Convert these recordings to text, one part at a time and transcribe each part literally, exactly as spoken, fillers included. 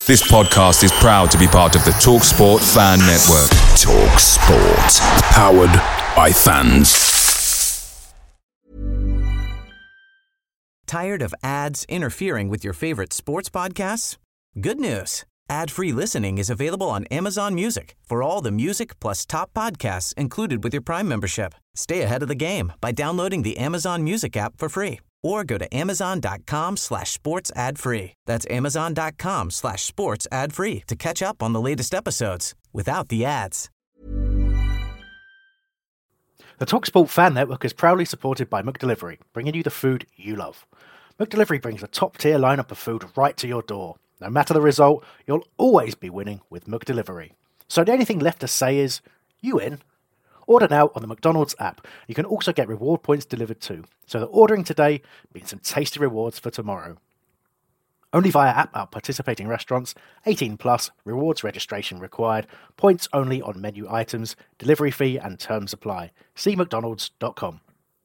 This podcast is proud to be part of the TalkSport Fan Network. TalkSport. Powered by fans. Tired of ads interfering with your favorite sports podcasts? Good news. Ad-free listening is available on Amazon Music for all the music plus top podcasts included with your Prime membership. Stay ahead of the game by downloading the Amazon Music app for free or go to amazon.com slash sports ad free. That's amazon.com slash sports ad free to catch up on the latest episodes without the ads. The TalkSport Fan Network is proudly supported by McDelivery, bringing you the food you love. McDelivery brings a top-tier lineup of food right to your door. No matter the result, you'll always be winning with McDelivery. So the only thing left to say is, you in? Order now on the McDonald's app. You can also get reward points delivered too, so that ordering today means some tasty rewards for tomorrow. Only via app at participating restaurants, eighteen plus, rewards registration required, points only on menu items, delivery fee and terms apply. See mcdonalds dot com.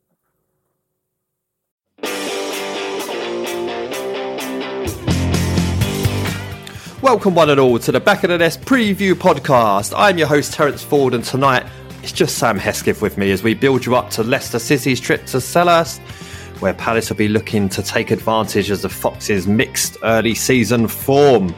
Welcome one and all to the Back of the Nest preview podcast. I'm your host Terence Ford, and tonight it's just Sam Hesketh with me as we build you up to Leicester City's trip to Selhurst, where Palace will be looking to take advantage of the Foxes' mixed early season form.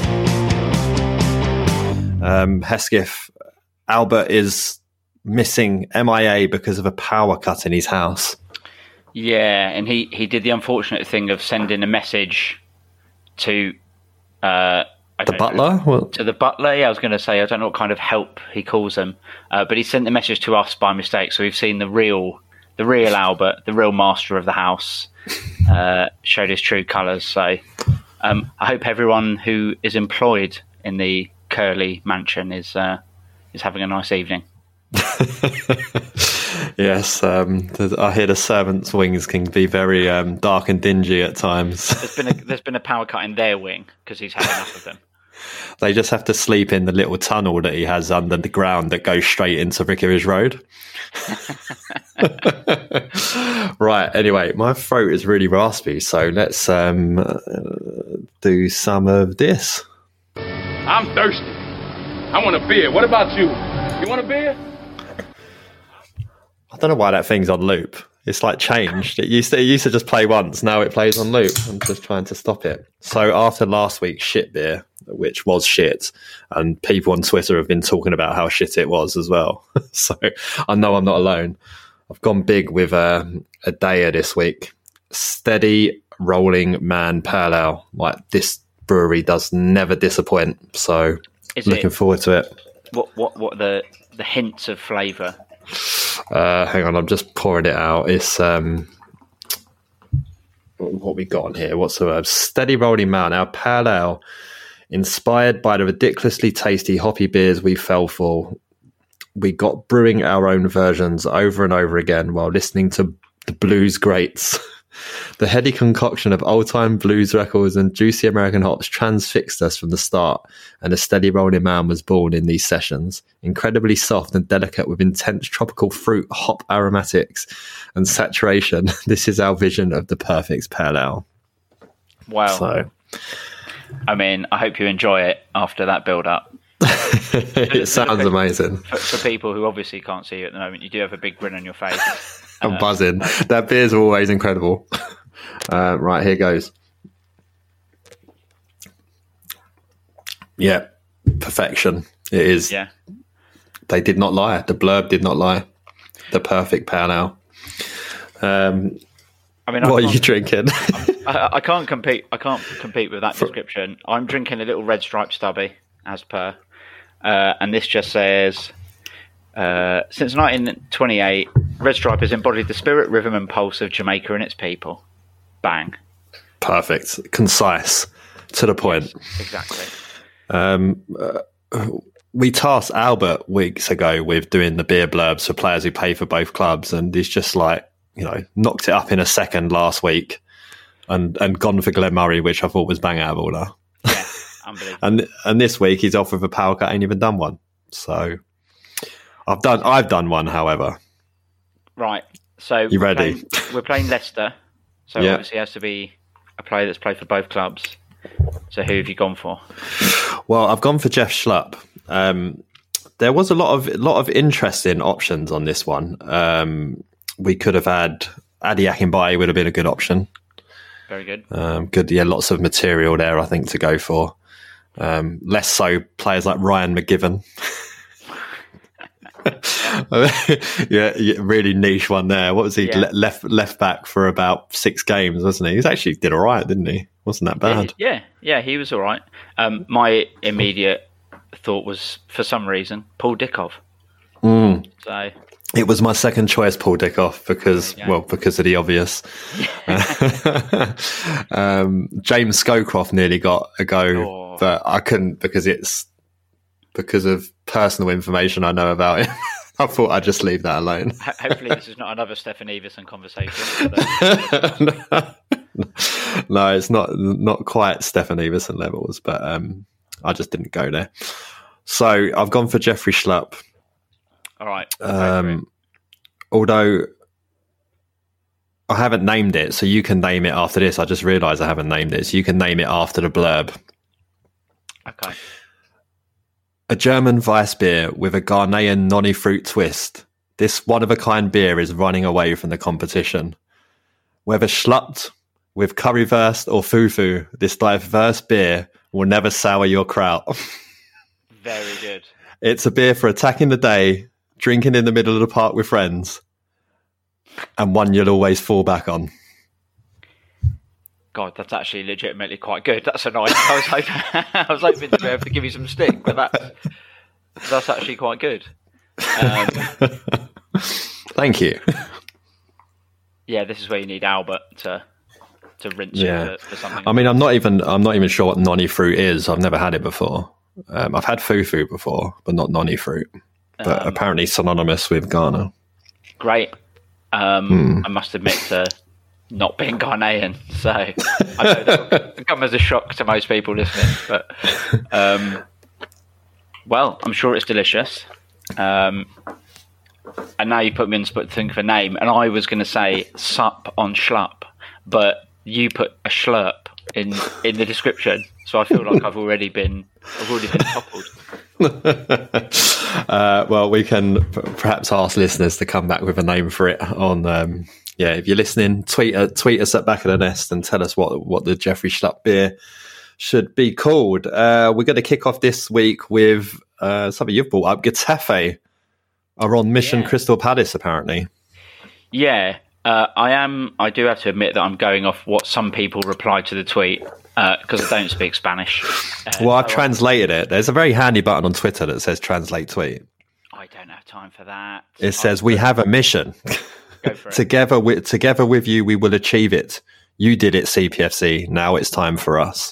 Um, Hesketh, Albert is missing M I A because of a power cut in his house. Yeah, and he, he did the unfortunate thing of sending a message to uh, I the butler? Know, to the butler. Yeah, I was going to say, I don't know what kind of help he calls them, uh, but he sent the message to us by mistake. So we've seen the real, the real Albert, the real master of the house, uh, showed his true colours. So um, I hope everyone who is employed in the Curly mansion is uh, is having a nice evening. Yes, um, I hear the servants' wings can be very um, dark and dingy at times. There's been a, there's been a power cut in their wing because he's had enough of them. They just have to sleep in the little tunnel that he has under the ground that goes straight into Vicarage Road. Right, anyway, my throat is really raspy, so let's um, uh, do some of this. I'm thirsty. I want a beer. What about you? You want a beer? I don't know why that thing's on loop. It's like changed. It used to, it used to just play once. Now it plays on loop. I'm just trying to stop it. So after last week's shit beer, which was shit, and people on Twitter have been talking about how shit it was as well. So I know I'm not alone. I've gone big with uh, a Daya this week. Steady rolling man pale ale. Like, this brewery does never disappoint. So Is looking it, forward to it. What what what the the hints of flavour? Uh, hang on, I'm just pouring it out. It's um, what we got on here. What's the word? Steady rolling man. Our pale ale, inspired by the ridiculously tasty hoppy beers we fell for. We got brewing our own versions over and over again while listening to the blues greats. The heady concoction of old-time blues records and juicy American hops transfixed us from the start, and a steady rolling man was born in these sessions. Incredibly soft and delicate with intense tropical fruit, hop aromatics and saturation. This is our vision of the perfect pale ale. Wow. So, I mean, I hope you enjoy it after that build-up. it sounds amazing. For, for people who obviously can't see you at the moment, you do have a big grin on your face. I'm uh, buzzing. That beer's always incredible. Uh, right, here goes. Yeah, perfection. It is. Yeah. They did not lie. The blurb did not lie. The perfect pale ale. Um, I mean, I what are you drinking? I, I can't compete. I can't compete with that description. I'm drinking a little Red Stripe Stubby, as per, uh, and this just says, uh, since nineteen twenty-eight, Red Stripe has embodied the spirit, rhythm, and pulse of Jamaica and its people. Bang. Perfect, concise, to the point. Yes, exactly. Um, uh, we tasked Albert weeks ago with doing the beer blurbs for players who play for both clubs, and he's just like, you know, knocked it up in a second last week, and and gone for Glen Murray, which I thought was bang out of order. Yeah, unbelievable. and and this week he's off with a power cut, ain't even done one. So I've done I've done one, however. Right. So you ready? We're playing, we're playing Leicester, so yeah. obviously it has to be a player that's played for both clubs. So who have you gone for? Well, I've gone for Jeff Schlupp. Um, there was a lot of lot of interesting options on this one. Um, we could have had Adi Akinbaye would have been a good option. Very good. Um, good, yeah, lots of material there, I think, to go for. Um, less so players like Ryan McGiven. yeah, yeah, really niche one there. What was he? Yeah. Le- left left back for about six games, wasn't he? He actually did all right, didn't he? Wasn't that bad? Yeah, yeah, he was all right. Um, my immediate thought was, for some reason, Paul Dickov. Mm. So it was my second choice, Paul Dickov, because yeah. well, because of the obvious. um, James Scowcroft nearly got a go, oh. but I couldn't because it's because of personal information I know about him. I thought I'd just leave that alone. Hopefully, this is not another Stefan Everson conversation. No, it's not not quite Stefan Everson levels, but um, I just didn't go there. So I've gone for Jeffrey Schlupp. All right. Um, although I haven't named it, so you can name it after this. I just realised I haven't named it, so you can name it after the blurb. Okay. A German Weiss beer with a Ghanaian noni fruit twist. This one-of-a-kind beer is running away from the competition. Whether schlupped with currywurst or fufu, this diverse beer will never sour your kraut. Very good. It's a beer for attacking the day, drinking in the middle of the park with friends, and one you'll always fall back on. God, that's actually legitimately quite good. That's a nice. I was hoping, I was hoping to be able to give you some stick, but that's that's actually quite good. Um, Thank you. Yeah, this is where you need Albert to to rinse Yeah. you for, for something. I mean, I'm not even I'm not even sure what noni fruit is. I've never had it before. Um, I've had fufu before, but not noni fruit. But Um, apparently synonymous with Ghana. Great. Um, Hmm. I must admit to not being Ghanaian, so I know that will come as a shock to most people listening. But um, well, I'm sure it's delicious. Um, and now you put me in the spot to think of a name, and I was going to say sup on schlupp, but you put a schlurp in in the description, so I feel like I've already been I've already been toppled. uh, well, we can p- perhaps ask listeners to come back with a name for it on. Um, yeah, if you're listening, tweet uh, tweet us at Back of the Nest and tell us what what the Jeffrey Schlupp beer should be called. Uh, we're going to kick off this week with uh, something you've brought up. Getafe are on mission Yeah. Crystal Palace, apparently. Yeah, uh, I am. I do have to admit that I'm going off what some people replied to the tweet because I don't speak Spanish. Uh, Well, I've so translated it. There's a very handy button on Twitter that says translate tweet. I, I don't have time for that. It says, we have a mission. Go for it. together, with, together with you, we will achieve it. You did it, C P F C. Now it's time for us.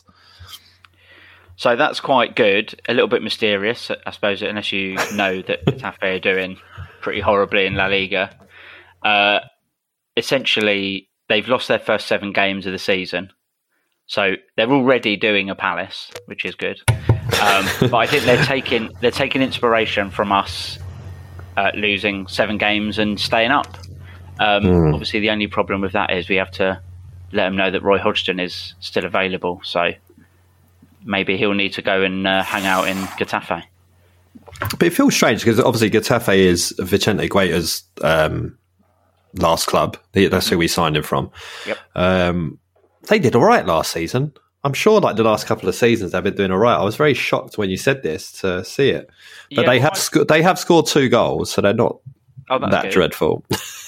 So that's quite good. A little bit mysterious, I suppose, unless you know that Getafe are doing pretty horribly in La Liga. Uh, essentially, they've lost their first seven games of the season. So they're already doing a Palace, which is good. Um, but I think they're taking they're taking inspiration from us uh, losing seven games and staying up. Um, Mm. Obviously, the only problem with that is we have to let them know that Roy Hodgson is still available. So maybe he'll need to go and uh, hang out in Getafe. But it feels strange because obviously Getafe is Vicente Guaita's um, last club. That's who we signed him from. Yep. Um, they did all right last season. I'm sure like the last couple of seasons they've been doing all right. I was very shocked when you said this to see it. But Yeah, they well, have I- sco- they have scored two goals, so they're not Oh, that's that good. dreadful.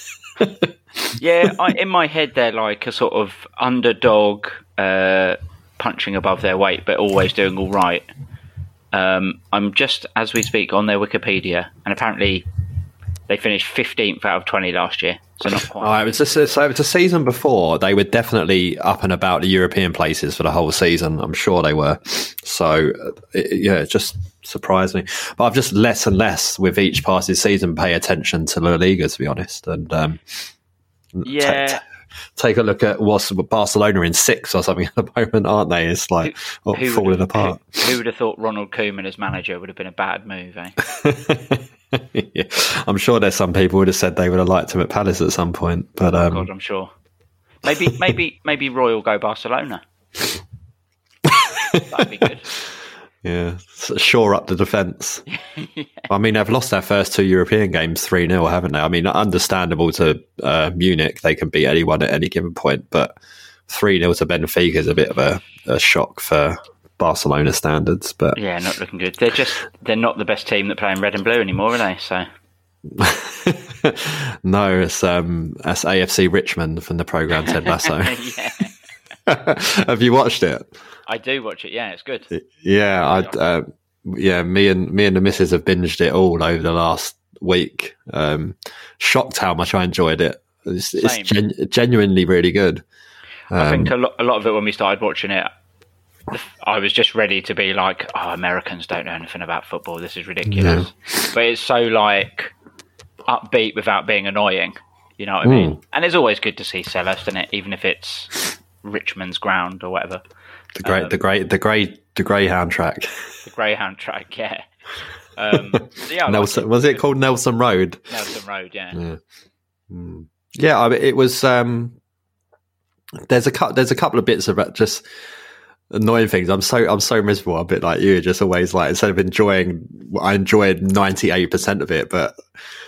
Yeah, I, in my head they're like a sort of underdog, uh, punching above their weight, but always doing all right. Um, I'm just, as we speak, on their Wikipedia, and apparently they finished fifteenth out of twenty last year, so not quite. Oh, it was just, so it was a season before. They were definitely up and about the European places for the whole season. I'm sure they were. So, uh, it, yeah, it just surprised me. But I've just less and less with each passing season pay attention to La Liga, to be honest. And um, Yeah. ta- ta- take a look at what's Barcelona in sixth or something at the moment, aren't they? It's like oh, Who falling would have- apart. Who, who would have thought Ronald Koeman as manager would have been a bad move, eh? Yeah. I'm sure there's some people would have said they would have liked him at Palace at some point. But um, God, I'm sure. Maybe, maybe, maybe Roy will go Barcelona. That'd be good. Yeah, shore up the defence. yeah. I mean, they've lost their first two European games three nil, haven't they? I mean, understandable to uh, Munich. They can beat anyone at any given point, but three nil to Benfica is a bit of a, a shock for Barcelona standards. But yeah, not looking good. They're just they're not the best team that play in red and blue anymore, are they? So no, it's um, that's A F C Richmond from the programme Ted Lasso. Have you watched it? I do watch it. Yeah, it's good. Yeah, I uh, yeah, me and me and the missus have binged it all over the last week. Um, shocked how much I enjoyed it. It's, it's gen- genuinely really good. Um, I think a lot, a lot of it when we started watching it, I was just ready to be like, "Oh, Americans don't know anything about football. This is ridiculous." Yeah. But it's so like upbeat without being annoying. You know what I mean? Mm. And it's always good to see Selhurst, isn't it? Even if it's Richmond's ground or whatever. The great, um, the great, the grey, the Greyhound track. The Greyhound track, yeah. Um, so yeah Nelson, like it. Was it called Nelson Road? Nelson Road, yeah. Yeah, mm. yeah I mean, it was. Um, there's a cu- there's a couple of bits of just annoying things. I'm so I'm so miserable. I'm a bit like you, just always like instead of enjoying, I enjoyed ninety-eight percent of it, but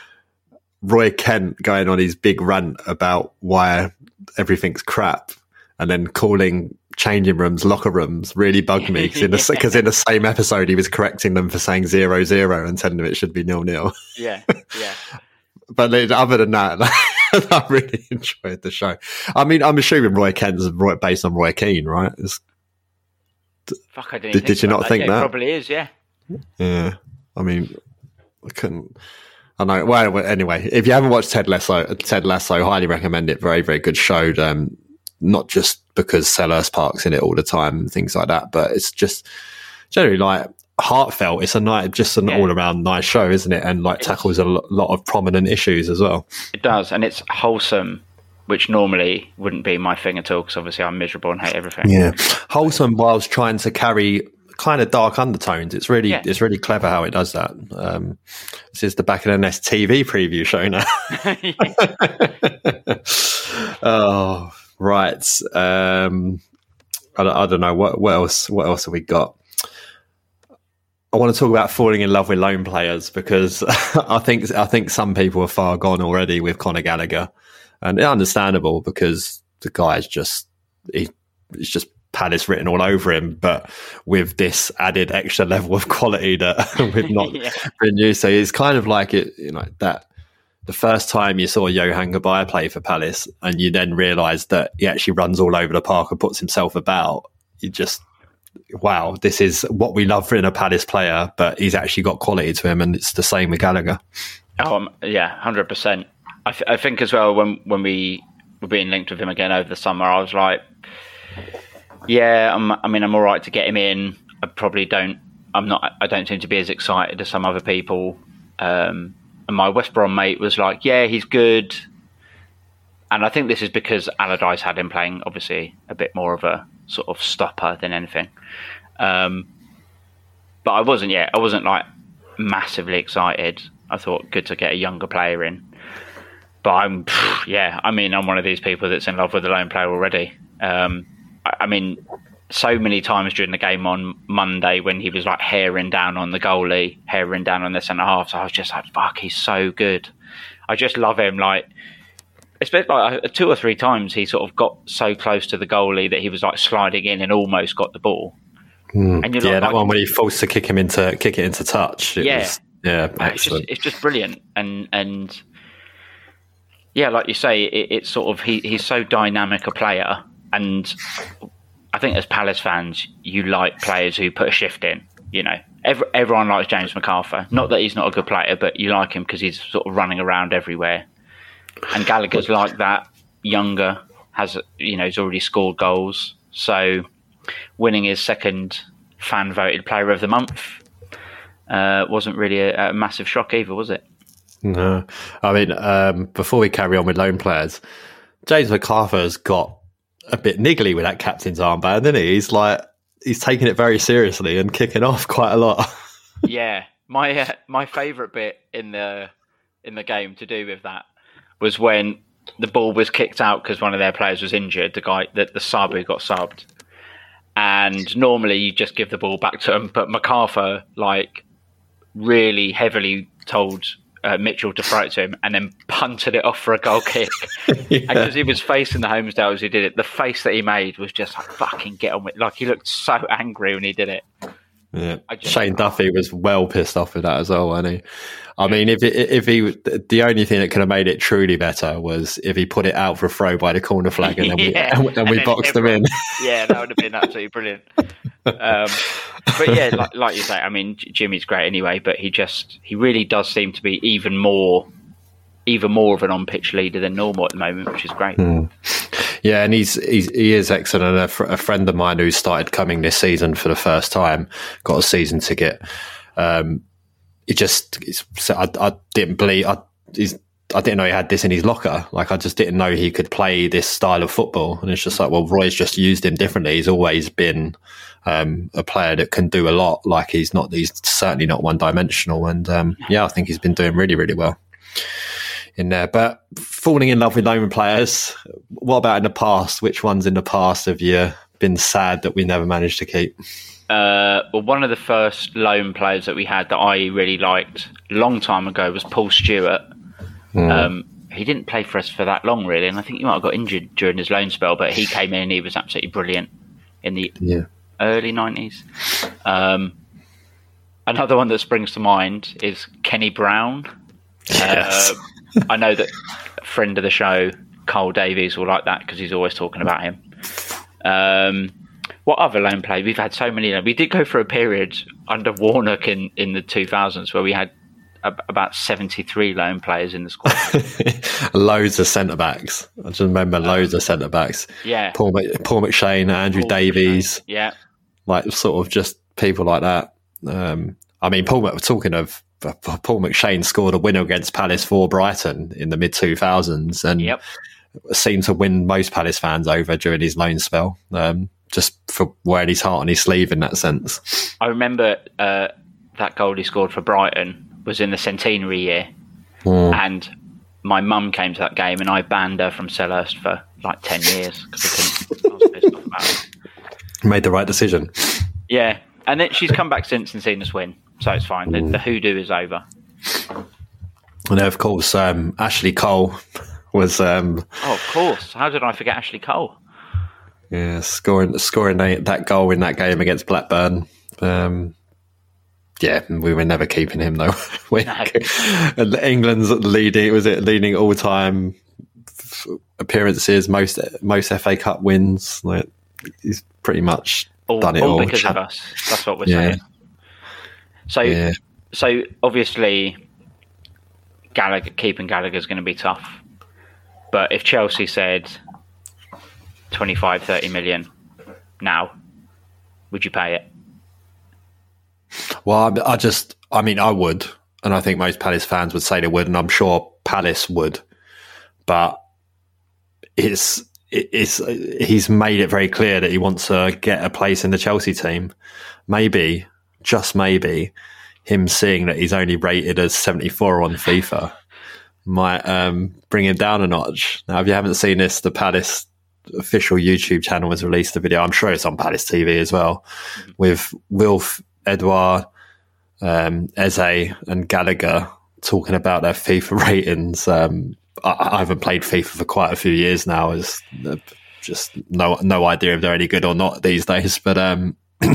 Roy Kent going on his big rant about why everything's crap, and then calling changing rooms locker rooms really bugged me because in, the, yeah. in the same episode he was correcting them for saying zero zero and telling them it should be nil nil. Yeah, yeah. But other than that, I really enjoyed the show. I mean, I'm assuming Roy Kent's based on Roy Keane, right? It's, Fuck, I didn't. Did, did you not that. think yeah, that? It probably is. Yeah. Yeah. I mean, I couldn't. I know. Well, anyway, if you haven't watched Ted Lasso, Ted Lasso, highly recommend it. Very, very good show. Um, not just because Selhurst Park's in it all the time and things like that, but it's just generally like heartfelt. It's a night, just an yeah. all around nice show, isn't it? And like tackles a lot of prominent issues as well. It does, and it's wholesome, which normally wouldn't be my thing at all because obviously I'm miserable and hate everything. Yeah, wholesome whilst trying to carry kind of dark undertones. It's really, yeah. it's really clever how it does that. Um, this is the Back of the Nest T V preview show now. Oh. Right. Um, I, I don't know what, what else. What else have we got? I want to talk about falling in love with lone players because I think I think some people are far gone already with Conor Gallagher, and it's understandable because the guy's just he, it's just Palace written all over him, but with this added extra level of quality that we've not yeah. been used to. It's kind of like it, you know, that. The first time you saw Johan Gabay play for Palace and you then realised that he actually runs all over the park and puts himself about, you just, wow, this is what we love in a Palace player, but he's actually got quality to him, and it's the same with Gallagher. Oh, um, yeah, one hundred percent. I, th- I think as well, when, when we were being linked with him again over the summer, I was like, yeah, I'm, I mean, I'm all right to get him in. I probably don't, I'm not, I don't seem to be as excited as some other people. Um, And my West Brom mate was like, yeah, he's good. And I think this is because Allardyce had him playing, obviously, a bit more of a sort of stopper than anything. Um, but I wasn't yet. I wasn't, like, massively excited. I thought, good to get a younger player in. But I'm, yeah, I mean, I'm one of these people that's in love with the lone player already. Um, I, I mean... So many times during the game on Monday when he was like haring down on the goalie, haring down on the centre half, so I was just like, fuck, he's so good. I just love him. Like, especially like two or three times he sort of got so close to the goalie that he was like sliding in and almost got the ball. Mm. And you're yeah, like, that one when he forced to kick him into kick it into touch. It yeah, was, yeah, it's just, it's just brilliant. And and yeah, like you say, it, it's sort of he, he's so dynamic a player, and I think as Palace fans, you like players who put a shift in. You know, Every, everyone likes James MacArthur. Not that he's not a good player, but you like him because he's sort of running around everywhere. And Gallagher's like that, younger, has you know, he's already scored goals. So winning his second fan voted player of the month uh, wasn't really a, a massive shock either, was it? No, I mean, um, before we carry on with lone players, James MacArthur's got a bit niggly with that captain's armband, isn't he? He's like, he's taking it very seriously and kicking off quite a lot. Yeah, my uh, my favourite bit in the in the game to do with that was when the ball was kicked out because one of their players was injured. The guy, the, the sub who got subbed, and normally you just give the ball back to him, but MacArthur like really heavily told uh, Mitchell to throw it to him and then punted it off for a goal kick. yeah. And because he was facing the Homesdale as he did it, the face that he made was just like, fucking get on with it. Like, he looked so angry when he did it. Yeah, Shane Duffy was well pissed off with that as well, wasn't he? I mean, if it, if he, the only thing that could have made it truly better was if he put it out for a throw by the corner flag and then we, yeah. and, and and we boxed everyone, them in. Yeah, that would have been absolutely brilliant. Um, but yeah, like, like you say, I mean, Jimmy's great anyway, but he just, he really does seem to be even more, even more of an on-pitch leader than normal at the moment, which is great. Mm. Yeah, and he's, he's he is excellent. And a, fr- a friend of mine who started coming this season for the first time got a season ticket. Um, it just, it's, I, I didn't believe, I, he's, I didn't know he had this in his locker. Like, I just didn't know he could play this style of football. And it's just like, well, Roy's just used him differently. He's always been um, a player that can do a lot. Like, he's not, he's certainly not one dimensional. And um, yeah, I think he's been doing really, really well in there. But falling in love with loan players, what about in the past? Which ones in the past have you been sad that we never managed to keep? Uh, well, one of the first loan players that we had that I really liked a long time ago was Paul Stewart. Mm. Um, he didn't play for us for that long, really, and I think he might have got injured during his loan spell, but he came in and he was absolutely brilliant in the yeah. early nineties. Um, another one that springs to mind is Kenny Brown. Yes. Uh, I know that a friend of the show, Cole Davies, will like that because he's always talking about him. Um, what other loan play? We've had so many. We did go for a period under Warnock in, in the two thousands where we had a, about seventy-three loan players in the squad. Loads of centre-backs. I just remember loads of centre-backs. Yeah. Paul, Paul McShane, Andrew Paul Davies. McShane. Yeah. Like, sort of just people like that. Um, I mean, Paul, talking of Paul McShane scored a winner against Palace for Brighton in the mid two thousands and yep. seemed to win most Palace fans over during his loan spell, um, just for wearing his heart on his sleeve in that sense. I remember uh, that goal he scored for Brighton was in the centenary year, mm. and my mum came to that game and I banned her from Selhurst for like ten years because I couldn't. I was pissed off about it. Made the right decision. Yeah, and then she's come back since and seen us win. So it's fine. The, the hoodoo is over. And of course, um, Ashley Cole was. Um, oh, of course. How did I forget Ashley Cole? Yeah, scoring scoring that goal in that game against Blackburn. Um, yeah, we were never keeping him though. we, no. England's leading. Was it leading all time appearances? Most most F A Cup wins. Like, he's pretty much all, done it all all because Ch- of us. That's what we're yeah. saying. So, yeah. so obviously, Gallagher, keeping Gallagher is going to be tough. But if Chelsea said twenty-five, thirty million now, would you pay it? Well, I just, I mean, I would. And I think most Palace fans would say they would. And I'm sure Palace would. But it's, it's, he's made it very clear that he wants to get a place in the Chelsea team. Maybe... just maybe him seeing that he's only rated as seventy-four on FIFA might um, bring him down a notch. Now, if you haven't seen this, the Palace official YouTube channel has released a video. I'm sure it's on Palace T V as well, with Wilf, Edouard, um, Eze and Gallagher talking about their FIFA ratings. Um, I, I haven't played FIFA for quite a few years now. As just no no idea if they're any good or not these days, but um,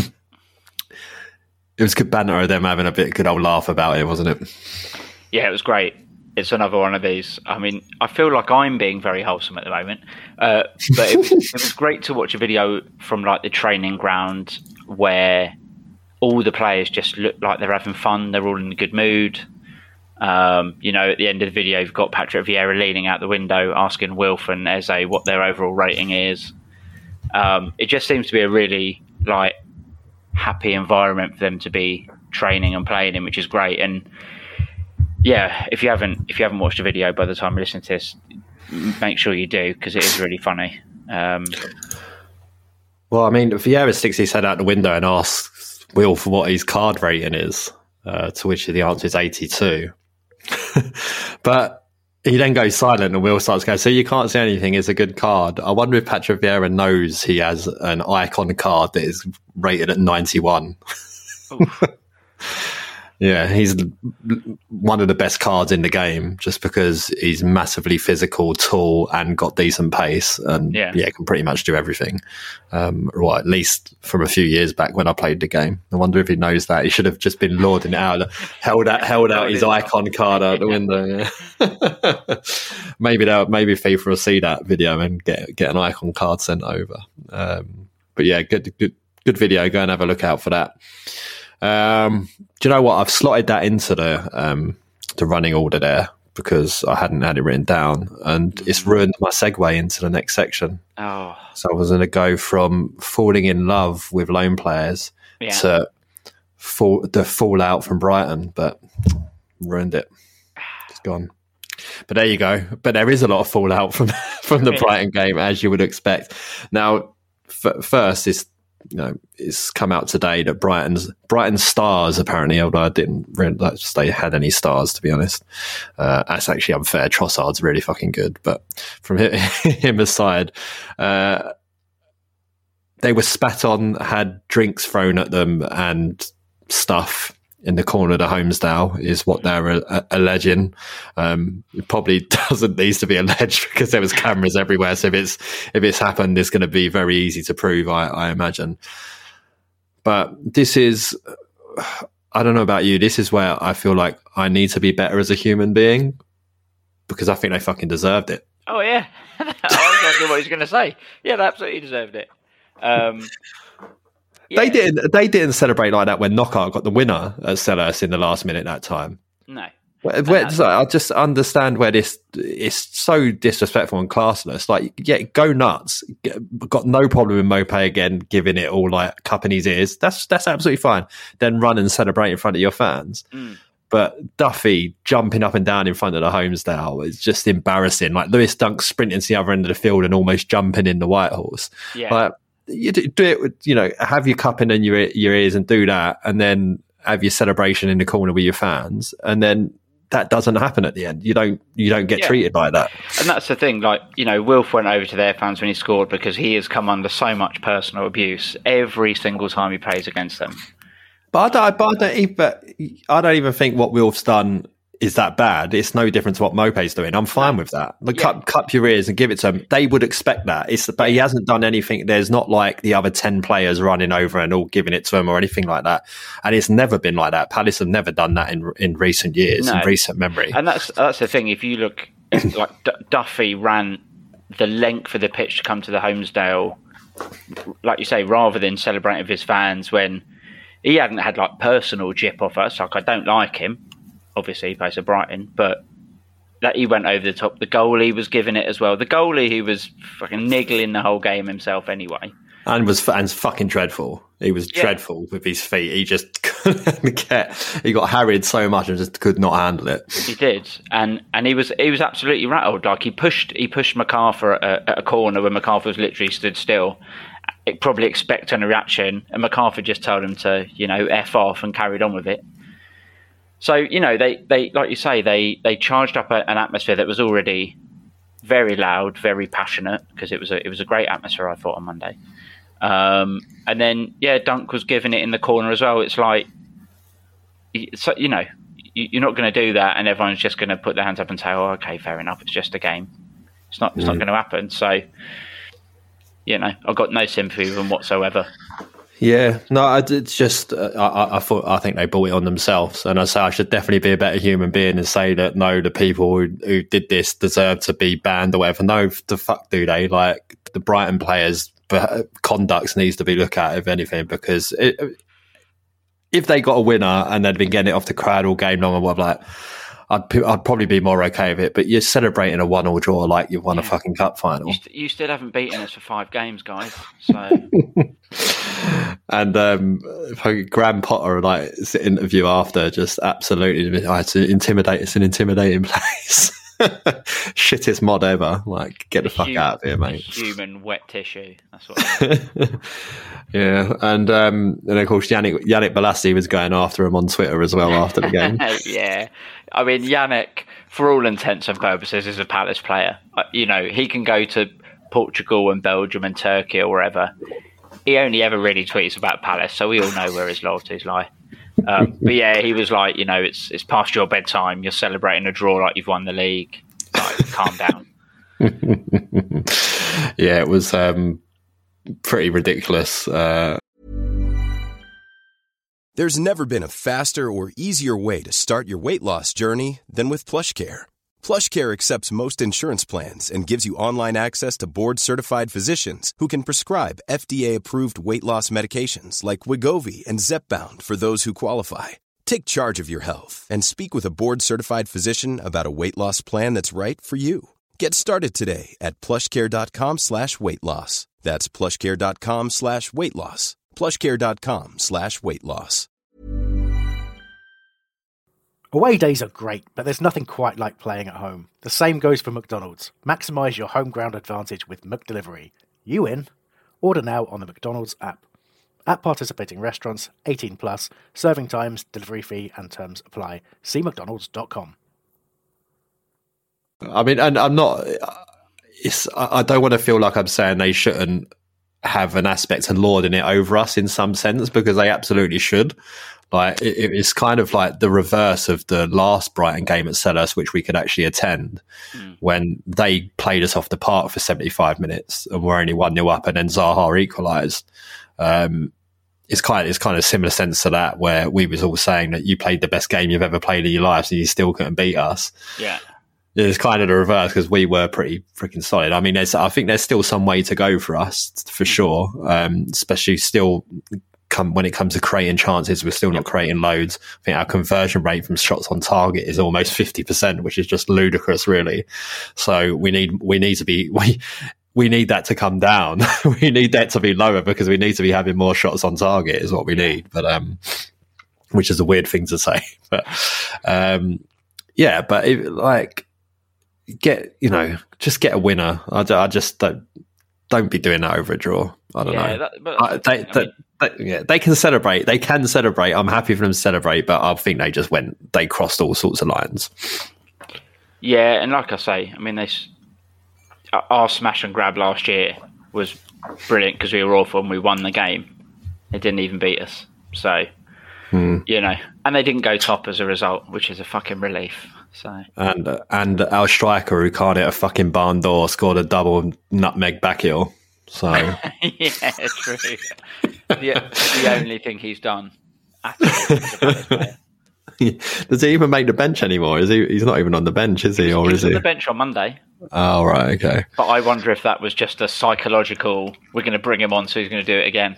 it was good banter of them having a bit good old laugh about it, wasn't it? Yeah, it was great. It's another one of these. I mean, I feel like I'm being very wholesome at the moment, uh, but it was, it was great to watch a video from like the training ground where all the players just look like they're having fun. They're all in a good mood. Um, you know, at the end of the video, you've got Patrick Vieira leaning out the window asking Wilf and Eze what their overall rating is. Um, it just seems to be a really like happy environment for them to be training and playing in, which is great. And yeah, if you haven't if you haven't watched the video by the time you listen to this, make sure you do, because it is really funny. Um, well, I mean, Vieira sticks his head out the window and asks Will for what his card rating is, uh, to which the answer is eighty-two. But He then goes silent and Will starts going, so you can't see anything, it's a good card. I wonder if Patrick Vieira knows he has an icon card that is rated at ninety-one. Yeah, he's one of the best cards in the game just because he's massively physical, tall, and got decent pace. And yeah, yeah can pretty much do everything. Um, well, at least from a few years back when I played the game. I wonder if he knows that. He should have just been lording it out, held out, held out his icon card out the window. Yeah. maybe that, maybe FIFA will see that video and get get an icon card sent over. Um, but yeah, good, good, good video. Go and have a look out for that. Um, do you know what? I've slotted that into the um, the running order there because I hadn't had it written down, and it's ruined my segue into the next section. Oh, so I was going to go from falling in love with loan players yeah. to fall, the fallout from Brighton, but ruined it. It's gone. But there you go. But there is a lot of fallout from from the Brighton game, as you would expect. Now, f- first is. You know, it's come out today that Brighton's Brighton stars apparently, although I didn't realize they had any stars, to be honest. Uh, that's actually unfair. Trossard's really fucking good, but from him aside, uh, they were spat on, had drinks thrown at them, and stuff in the corner of the Homesdale is what they're uh, alleging. Um, it probably doesn't need to be alleged because there was cameras everywhere. So if it's if it's happened, it's going to be very easy to prove, I, I imagine. But this is, I don't know about you, this is where I feel like I need to be better as a human being because I think they fucking deserved it. Oh, yeah. I was wondering what he was going to say. Yeah, they absolutely deserved it. Um Yeah. They didn't. They didn't celebrate like that when Knockout got the winner at Selhurst in the last minute that time. No, where, where, so I just understand where this is so disrespectful and classless. Like, yeah, go nuts. Get, got no problem with Maupay again giving it all like cup in his ears. That's that's absolutely fine. Then run and celebrate in front of your fans. Mm. But Duffy jumping up and down in front of the Homesdale is just embarrassing. Like Lewis Dunk sprinting to the other end of the field and almost jumping in the White Horse. Yeah. Like, you do, do it with, you know, have your cup in your your ears and do that, and then have your celebration in the corner with your fans, and then that doesn't happen at the end. You don't you don't get yeah. treated like that. And that's the thing. Like, you know, Wilf went over to their fans when he scored because he has come under so much personal abuse every single time he plays against them. But I don't, but I don't even I don't even think what Wilf's done is that bad. It's no different to what Maupay's doing. I'm fine with that. Like, yeah. cup, cup your ears and give it to him. They would expect that. It's, but he hasn't done anything. There's not like the other ten players running over and all giving it to him or anything like that. And it's never been like that. Palace have never done that in in recent years, no. in recent memory. And that's that's the thing. If you look, like D- Duffy ran the length of the pitch to come to the Homesdale, like you say, rather than celebrating with his fans when he hadn't had like personal jip off us. Like, I don't like him. Obviously, he plays for Brighton, but that he went over the top. The goalie was giving it as well. The goalie who was fucking niggling the whole game himself anyway. And was and fucking dreadful. He was yeah. dreadful with his feet. He just couldn't get. He got harried so much and just could not handle it. He did, and and he was he was absolutely rattled. Like he pushed he pushed MacArthur at a, at a corner where MacArthur was literally stood still, it probably expecting a reaction, and MacArthur just told him to, you know, F off and carried on with it. So, you know, they, they like you say, they, they charged up a, an atmosphere that was already very loud, very passionate, because it was a it was a great atmosphere, I thought, on Monday. Um, and then, yeah, Dunk was giving it in the corner as well. It's like, so, you know, you're not going to do that, and everyone's just going to put their hands up and say, "Oh, okay, fair enough. It's just a game. It's not. It's mm. not going to happen." So, you know, I've got no sympathy with them whatsoever. Yeah, no, it's just uh, I, I thought I think they brought it on themselves, and I say I should definitely be a better human being and say that no, the people who, who did this deserve to be banned or whatever. No, the fuck do they? Like the Brighton players' conduct needs to be looked at, if anything, because it, if they got a winner and they'd been getting it off the crowd all game long, and what like. I'd, I'd probably be more okay with it, but you're celebrating a one-all draw like you've won yeah. a fucking cup final. You, st- you still haven't beaten us for five games, guys. So, and um, Graham Potter, like, interview after, just absolutely, oh, it's intimidate. It's an intimidating place. Shittest mod ever. Like, get the, the fuck human, out of here, mate. Human wet tissue. That's what. Yeah, and um, and of course Yannick Yannick Bolasie was going after him on Twitter as well after the game. Yeah, I mean Yannick, for all intents and purposes, is a Palace player. You know, he can go to Portugal and Belgium and Turkey or wherever. He only ever really tweets about Palace, so we all know where his loyalties lie. Um, but yeah, he was like, you know, it's it's past your bedtime. You're celebrating a draw like you've won the league. Like, calm down. Yeah, it was um, pretty ridiculous. Uh... There's never been a faster or easier way to start your weight loss journey than with PlushCare. PlushCare accepts most insurance plans and gives you online access to board-certified physicians who can prescribe F D A-approved weight loss medications like Wegovy and Zepbound for those who qualify. Take charge of your health and speak with a board-certified physician about a weight loss plan that's right for you. Get started today at plushcare.com slash weight loss. That's plushcare.com slash weight loss. plushcare.com slash weight loss. Away days are great, but there's nothing quite like playing at home. The same goes for McDonald's. Maximise your home ground advantage with McDelivery. You in? Order now on the McDonald's app. At participating restaurants, eighteen plus, serving times, delivery fee and terms apply. See mcdonalds dot com. I mean, and I'm not, it's, I don't want to feel like I'm saying they shouldn't have an aspect of lording it over us in some sense, because they absolutely should. Like, it, it's kind of like the reverse of the last Brighton game at Selhurst, which we could actually attend, mm. when they played us off the park for seventy-five minutes and we're only one nil up and then Zaha equalised. Um, it's kind of, it's kind of similar sense to that, where we was all saying that you played the best game you've ever played in your life and you still couldn't beat us. Yeah. It's kind of the reverse, because we were pretty freaking solid. I mean, there's, I think there's still some way to go for us, for sure. Um, especially still come when it comes to creating chances, we're still not creating loads. I think our conversion rate from shots on target is almost fifty percent, which is just ludicrous, really. So we need, we need to be, we, we need that to come down. We need that to be lower, because we need to be having more shots on target is what we need. But, um, which is a weird thing to say, but, um, yeah, but if, like, get, you know, just get a winner. I, I just don't, don't be doing that over a draw. I don't yeah, know. That, but, I, they, I mean, they, they, yeah, they can celebrate. They can celebrate. I'm happy for them to celebrate, but I think they just went, they crossed all sorts of lines. Yeah, and like I say, I mean, they, our smash and grab last year was brilliant because we were awful and we won the game. They didn't even beat us. So, hmm. you know, and they didn't go top as a result, which is a fucking relief. So And uh, and our striker, who can't hit a fucking barn door, scored a double nutmeg back heel. So yeah, true. the, the only thing he's done. Actually, does he even make the bench anymore? Is he? He's not even on the bench, is he? Or he's is he on the bench on Monday? Oh right, okay. But I wonder if that was just a psychological. We're going to bring him on, so he's going to do it again.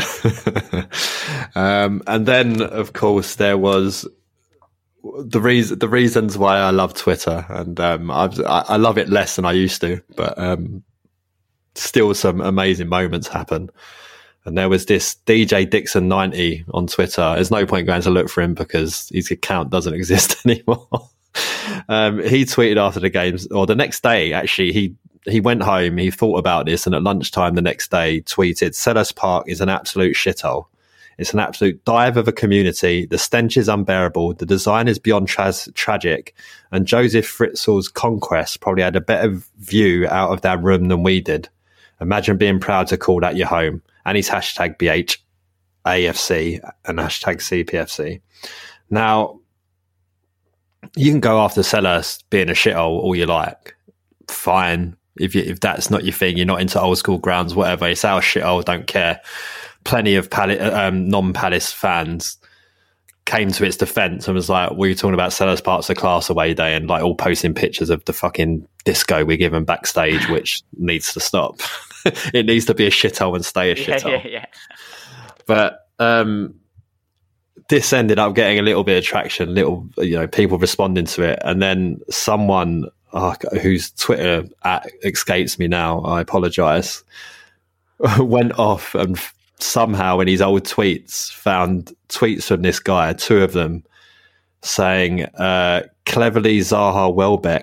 um, and then, of course, there was the reason. The reasons why I love Twitter, and um, I, I love it less than I used to, but um, still, some amazing moments happen. And there was this D J Dixon ninety on Twitter. There's no point going to look for him because his account doesn't exist anymore. um, he tweeted after the games, or the next day, actually, he he went home, he thought about this, and at lunchtime the next day tweeted, Selhurst Park is an absolute shithole. It's an absolute dive of a community. The stench is unbearable. The design is beyond tra- tragic. And Joseph Fritzl's Conquest probably had a better view out of that room than we did. Imagine being proud to call that your home. And he's hashtag B H A F C and hashtag C P F C. Now, you can go after Selhurst being a shithole all you like. Fine. If you, if that's not your thing, you're not into old school grounds, whatever. It's our shithole, don't care. Plenty of Pal- um, non-Palace fans came to its defence and was like, we were talking about Selhurst Park's a class away day, and like all posting pictures of the fucking disco we're given backstage, which needs to stop. It needs to be a shithole and stay a shithole. Yeah, yeah, yeah. But um, this ended up getting a little bit of traction, little, you know, people responding to it, and then someone oh, whose Twitter at escapes me now, I apologise, went off and f- somehow in his old tweets found tweets from this guy, two of them, saying uh, cleverly Zaha Welbeck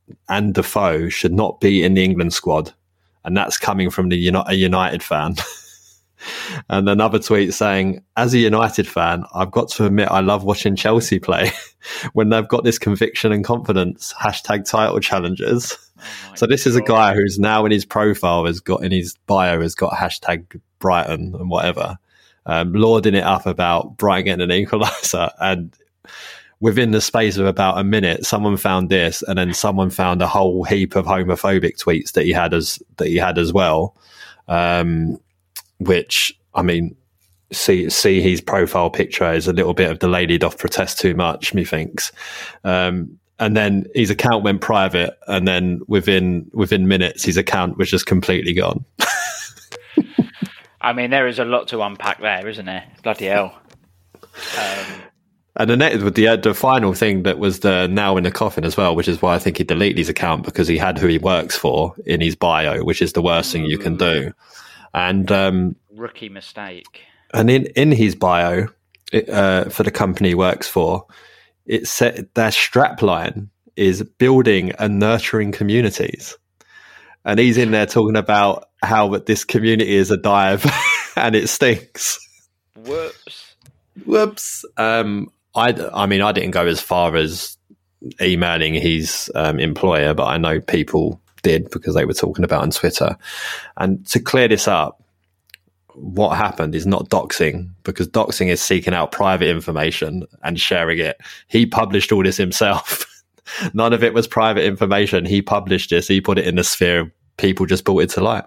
and Defoe should not be in the England squad. And that's coming from the Uni- a United fan. And another tweet saying, as a United fan, I've got to admit I love watching Chelsea play when they've got this conviction and confidence. Hashtag title challenges. Oh so this God. is a guy who's now in his profile has got in his bio has got hashtag Brighton and whatever, um, lauding it up about Brighton getting an equaliser. And within the space of about a minute, someone found this, and then someone found a whole heap of homophobic tweets that he had as that he had as well. Um, which, I mean, see see his profile picture is a little bit of the lady doth protest too much, methinks. Um, and then his account went private, and then within within minutes, his account was just completely gone. I mean, there is a lot to unpack there, isn't there? Bloody hell. Um, and the, next, the the final thing that was the nail in the coffin as well, which is why I think he deleted his account, because he had who he works for in his bio, which is the worst thing you can do. And um, rookie mistake. And in, in his bio, it, uh, for the company he works for, it said their strapline is building and nurturing communities. And he's in there talking about how this community is a dive and it stinks. Whoops. Whoops. Um, I, I mean, I didn't go as far as emailing his um, employer, but I know people did because they were talking about on Twitter. And to clear this up, what happened is not doxing, because doxing is seeking out private information and sharing it. He published all this himself. None of it was private information. He published this. He put it in the sphere. People just brought it to light.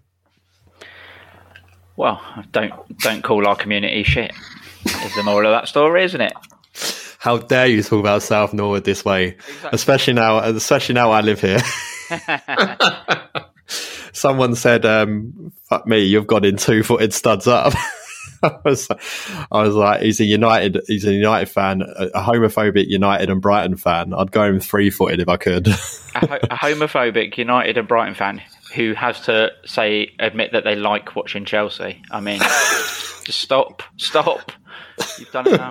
Well, don't don't call our community shit. Is the moral of that story, isn't it? How dare you talk about South Norwood this way? Exactly. Especially now, especially now I live here. Someone said, um, "Fuck me, you've got in two-footed studs up." I was, I was like, "He's a United, he's a United fan, a, a homophobic United and Brighton fan. I'd go in three-footed if I could." a, ho- a homophobic United and Brighton fan who has to say, admit that they like watching Chelsea. I mean, just stop, stop. You've done enough.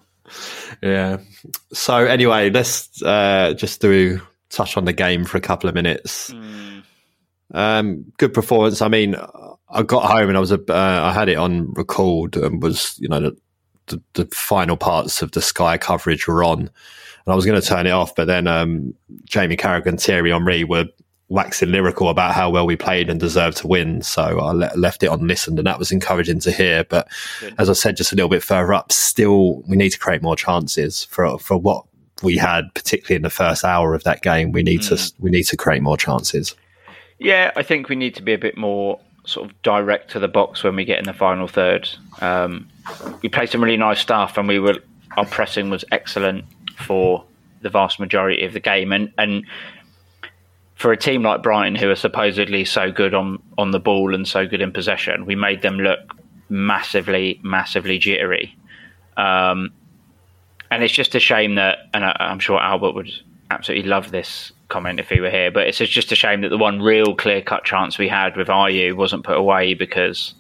Yeah. So anyway, let's uh, just do touch on the game for a couple of minutes. Mm. Um, good performance. I mean, I got home and I was, uh, I had it on record and was, you know, the, the, the final parts of the Sky coverage were on, and I was going to turn it off, but then um, Jamie Carragher and Thierry Henry were waxing lyrical about how well we played and deserved to win. So I le- left it on listened, and that was encouraging to hear. But Good. As I said, just a little bit further up, still we need to create more chances for for what we had, particularly in the first hour of that game. We need mm. to we need to create more chances. Yeah, I think we need to be a bit more sort of direct to the box when we get in the final third. Um, we played some really nice stuff, and we were our pressing was excellent for the vast majority of the game, and and. For a team like Brighton, who are supposedly so good on, on the ball and so good in possession, we made them look massively, massively jittery. Um, and it's just a shame that, and I, I'm sure Albert would absolutely love this comment if he were here, but it's just a shame that the one real clear-cut chance we had with Ayew wasn't put away, because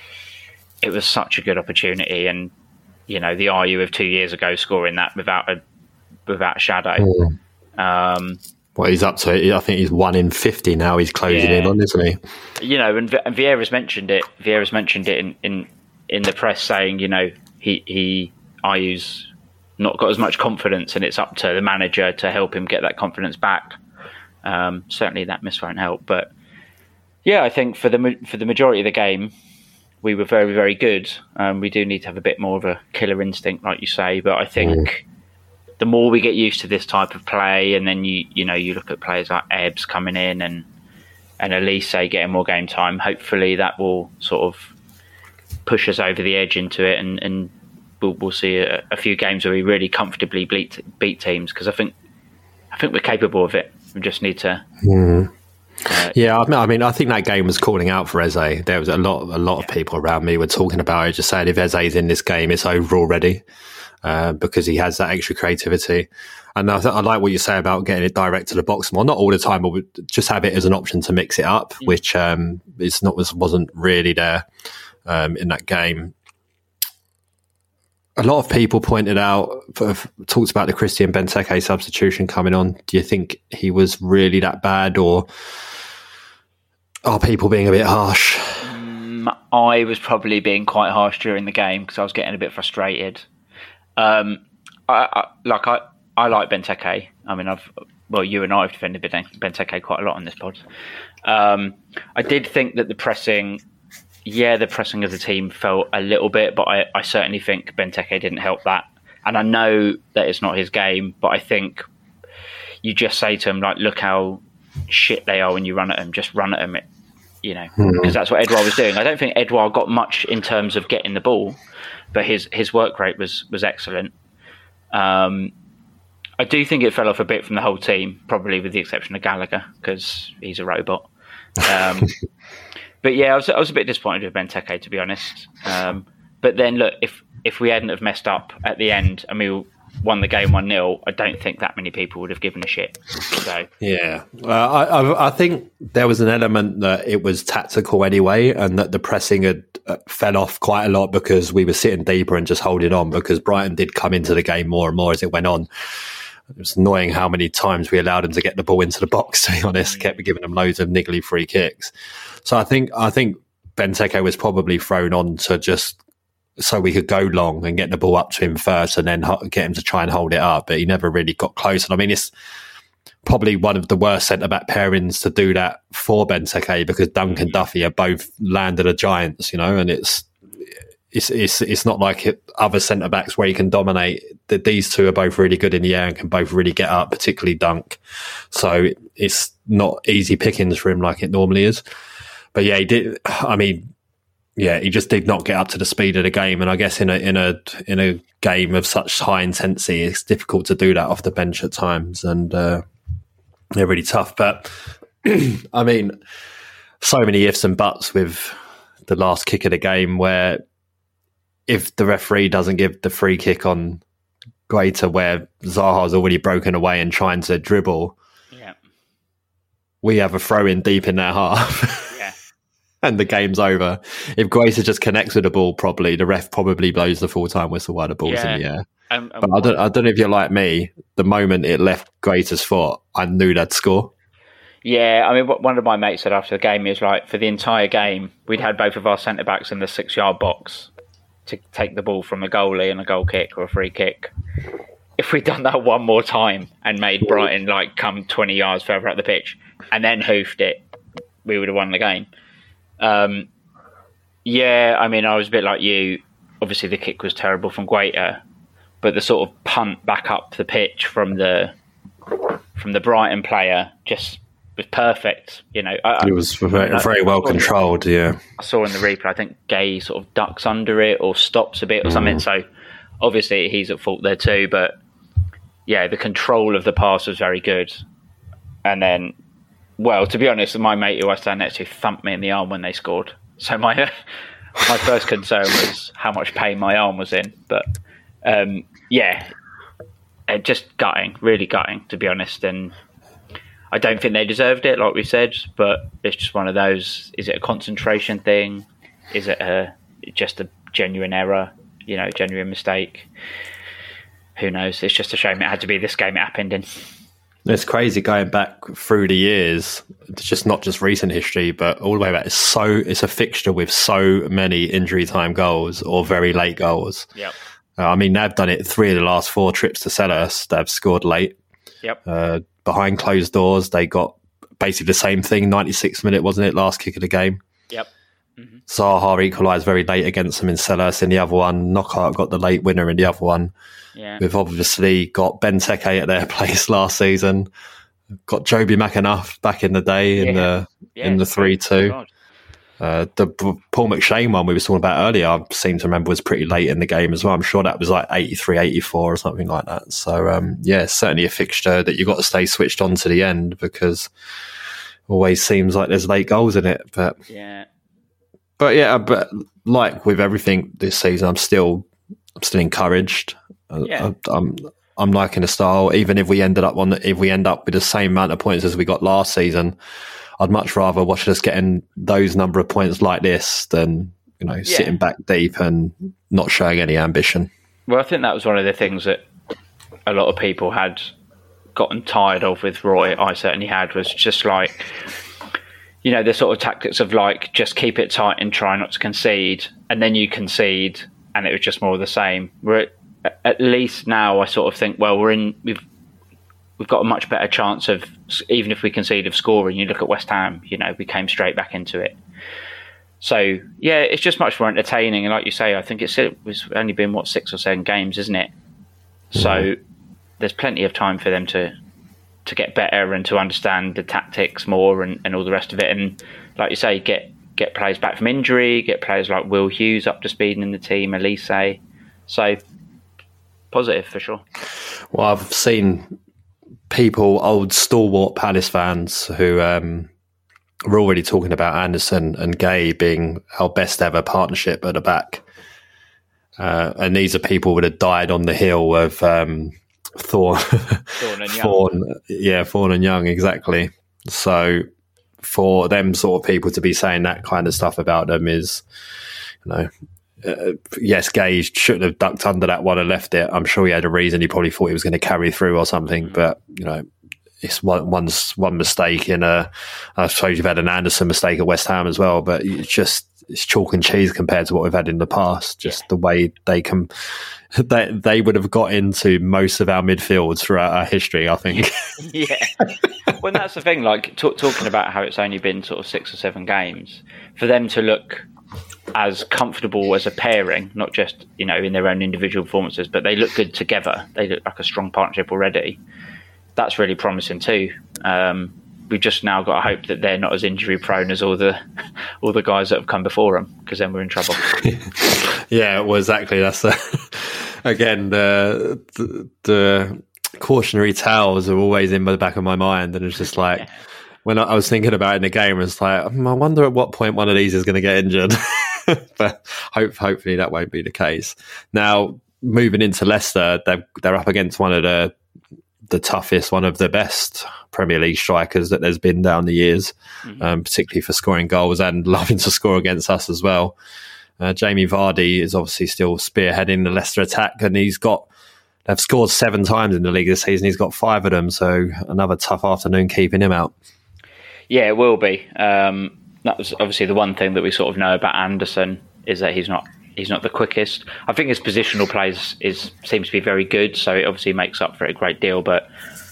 it was such a good opportunity. And, you know, the Ayew of two years ago scoring that without a, without a shadow. Mm. Um Well, he's up to it. I think he's one in fifty now. He's closing yeah. in on, isn't he? You know, and, and Vieira's mentioned it. Vieira's mentioned it in, in, in the press, saying, you know, he he Ayew's not got as much confidence, and it's up to the manager to help him get that confidence back. Um, certainly, that miss won't help. But yeah, I think for the for the majority of the game, we were very, very good. Um, we do need to have a bit more of a killer instinct, like you say. But I think. Mm. The more we get used to this type of play, and then you you know you look at players like Ebbs coming in and and Elise getting more game time, hopefully that will sort of push us over the edge into it, and, and we'll, we'll see a, a few games where we really comfortably beat beat teams, because I think I think we're capable of it. We just need to. Mm. Uh, yeah, I mean, I think that game was calling out for Eze. There was a lot a lot of people around me were talking about it, just saying if Eze's in this game, it's over already. Uh, because he has that extra creativity. And I, th- I like what you say about getting it direct to the box more. Not all the time, but just have it as an option to mix it up, yeah. which um, is not was, wasn't really there um, in that game. a lot of people pointed out, talked about the Christian Benteke substitution coming on. Do you think he was really that bad, or are people being a bit harsh? Um, I was probably being quite harsh during the game because I was getting a bit frustrated. Um, I, I, like I, I like Benteke. I mean, I've well, you and I have defended Benteke quite a lot on this pod. Um, I did think that the pressing. Yeah, the pressing of the team felt a little bit, but I, I certainly think Benteke didn't help that. And I know that it's not his game, but I think you just say to him, like, look how shit they are when you run at them. Just run at them, you know, because mm-hmm. that's what Edouard was doing. I don't think Edouard got much in terms of getting the ball, but his, his work rate was, was excellent. Um, I do think it fell off a bit from the whole team, probably with the exception of Gallagher, because he's a robot. Um But yeah, I was, I was a bit disappointed with Benteke, to be honest. Um, but then, look, if if we hadn't have messed up at the end and we won the game one nil, I don't think that many people would have given a shit. So yeah, uh, I, I, I think there was an element that it was tactical anyway, and that the pressing had uh, fell off quite a lot because we were sitting deeper and just holding on, because Brighton did come into the game more and more as it went on. It was annoying how many times we allowed them to get the ball into the box, to be honest. Kept giving them loads of niggly free kicks. So I think I think Benteke was probably thrown on to just so we could go long and get the ball up to him first and then get him to try and hold it up. But he never really got close. And I mean, it's probably one of the worst centre-back pairings to do that for Benteke, because Dunk and Duffy are both land of the giants, you know, and it's It's it's it's not like it, other centre backs where you can dominate. That these two are both really good in the air and can both really get up, particularly Dunk. So it's not easy pickings for him like it normally is. But yeah, he did. I mean, yeah, he just did not get up to the speed of the game. And I guess in a in a in a game of such high intensity, it's difficult to do that off the bench at times, and uh, they're really tough. But I mean, so many ifs and buts with the last kick of the game where, if the referee doesn't give the free kick on Guaita where Zaha's already broken away and trying to dribble, yeah, we have a throw in deep in their half. Yeah. And the game's over. If Guaita just connects with the ball properly, the ref probably blows the full-time whistle while the ball's yeah. in the air. Um, um, but I don't, I don't know if you're like me. The moment it left Guaita's foot, I knew they'd score. Yeah, I mean, one of my mates said after the game, he was like, for the entire game, we'd had both of our centre-backs in the six-yard box to take the ball from a goalie and a goal kick or a free kick. If we'd done that one more time and made Brighton like come twenty yards further up the pitch and then hoofed it, we would have won the game. Um, yeah, I mean, I was a bit like you. Obviously, the kick was terrible from Guaita, but the sort of punt back up the pitch from the from the Brighton player just was perfect. You know, I, it was very, I, very well controlled. Yeah, I saw in the replay, I think Gay sort of ducks under it or stops a bit or something. Mm. So obviously he's at fault there too. But yeah, the control of the pass was very good. And then, well, to be honest, my mate who I stand next to thumped me in the arm when they scored. So my my first concern was how much pain my arm was in. But um, yeah, just gutting, really gutting, to be honest. And I don't think they deserved it, like we said, but it's just one of those. Is it a concentration thing? Is it a just a genuine error? You know, genuine mistake? Who knows? It's just a shame it had to be this game it happened in. It's crazy going back through the years. It's just not just recent history, but all the way back. It's so it's a fixture with so many injury time goals or very late goals. Yep. Uh, I mean, they've done it three of the last four trips to Selhurst. They've scored late. Yep. Uh, behind closed doors, they got basically the same thing. ninety-sixth minute, wasn't it? Last kick of the game. Yep. Mm-hmm. Zaha equalised very late against them in Selhurst in the other one. Knockout got the late winner in the other one. Yeah. We've obviously got Benteke at their place last season. Got Joby McAnuff back in the day in yeah. the yeah, in the three two. Uh, the Paul McShane one we were talking about earlier, I seem to remember, was pretty late in the game as well. I'm sure that was like eighty-three, eighty-four or something like that. So, um, yeah, certainly a fixture that you've got to stay switched on to the end, because it always seems like there's late goals in it. But yeah, but yeah, but like with everything this season, I'm still I'm still encouraged. Yeah. I, I'm I'm liking the style. Even if we ended up on if we end up with the same amount of points as we got last season, I'd much rather watch us getting those number of points like this than, you know, yeah. sitting back deep and not showing any ambition. Well, I think that was one of the things that a lot of people had gotten tired of with Roy. I certainly had, was just like, you know, the sort of tactics of like, just keep it tight and try not to concede, and then you concede, and it was just more of the same. We're at, at least now, I sort of think, well, we're in, we've we've got a much better chance of, even if we concede, of scoring. You look at West Ham, you know, we came straight back into it. So yeah, it's just much more entertaining, and like you say, I think it's it was only been what six or seven games, isn't it? Mm-hmm. So there's plenty of time for them to to get better and to understand the tactics more and, and all the rest of it. And like you say, get get players back from injury, get players like Will Hughes up to speed in the team, Elise. So positive for sure. Well, I've seen people, old stalwart Palace fans, who um, were already talking about Anderson and Gay being our best ever partnership at the back. Uh, and these are people that had died on the hill of um, Thorne, Thorne and Young. Thorne, yeah, Thorne and Young, exactly. So for them sort of people to be saying that kind of stuff about them is, you know, uh, yes, Gay shouldn't have ducked under that one and left it. I'm sure he had a reason. He probably thought he was going to carry through or something, mm-hmm. but you know, it's one one's one mistake in a. I suppose you've had an Anderson mistake at West Ham as well, but it's just it's chalk and cheese compared to what we've had in the past. Just yeah. the way they can, they they would have got into most of our midfields throughout our history, I think. Yeah, well, that's the thing. Like t- talking about how it's only been sort of six or seven games, for them to look as comfortable as a pairing, not just you know in their own individual performances, but they look good together. They look like a strong partnership already. That's really promising too. Um, we've just now got to hope that they're not as injury prone as all the all the guys that have come before them, because then we're in trouble. Yeah, well, exactly. That's uh, again the, the the cautionary tales are always in the back of my mind, and it's just like yeah. when I, I was thinking about it in the game, it's like I wonder at what point one of these is going to get injured. But hope hopefully that won't be the case. Now moving into Leicester, they're they're up against one of the the toughest, one of the best Premier League strikers that there's been down the years, mm-hmm. um, particularly for scoring goals and loving to score against us as well. Uh, Jamie Vardy is obviously still spearheading the Leicester attack, and he's got, they've scored seven times in the league this season. He's got five of them, so another tough afternoon keeping him out. Yeah, it will be. Um, that was obviously the one thing that we sort of know about Anderson, is that he's not He's not the quickest. I think his positional play is, is seems to be very good, so it obviously makes up for it a great deal. But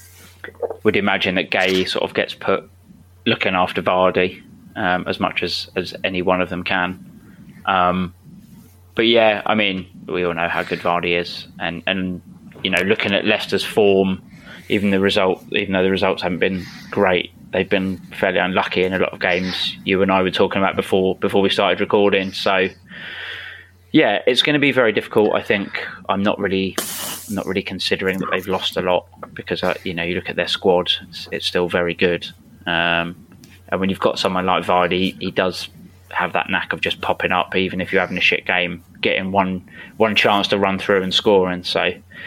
would imagine that Gay sort of gets put looking after Vardy um, as much as, as any one of them can. Um, but yeah, I mean, we all know how good Vardy is, and and you know, looking at Leicester's form, even the result, even though the results haven't been great, they've been fairly unlucky in a lot of games. You and I were talking about before before we started recording, so. Yeah, it's going to be very difficult. I think I'm not really, not really considering that they've lost a lot, because uh, you know you look at their squad, it's, it's still very good. Um, and when you've got someone like Vardy, he does have that knack of just popping up, even if you're having a shit game, getting one one chance to run through and score. And so,